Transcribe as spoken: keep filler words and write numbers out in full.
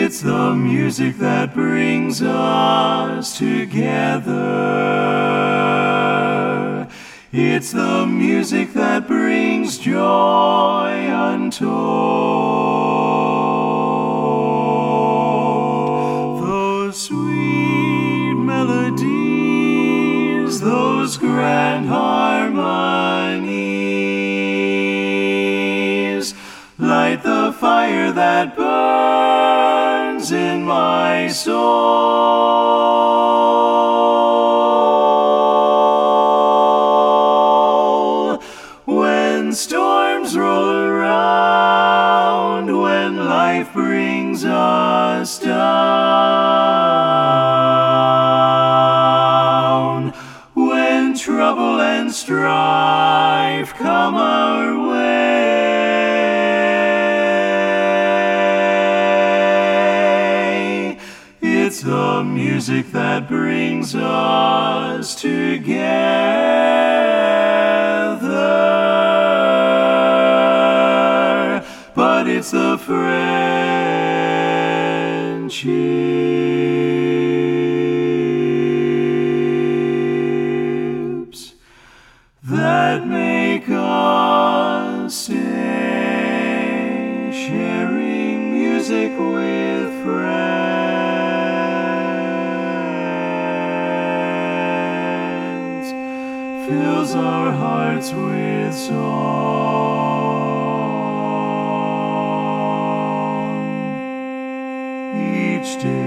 It's the music that brings us together. It's the music that brings joy untold. Those sweet melodies, those grand harmonies, light the fire that burns in my soul. When storms roll around, when life brings us down, when trouble and strife come our way, it's the music that brings us together. But it's the friendships that make us stay, sharing music with friends fills our hearts with song. Each day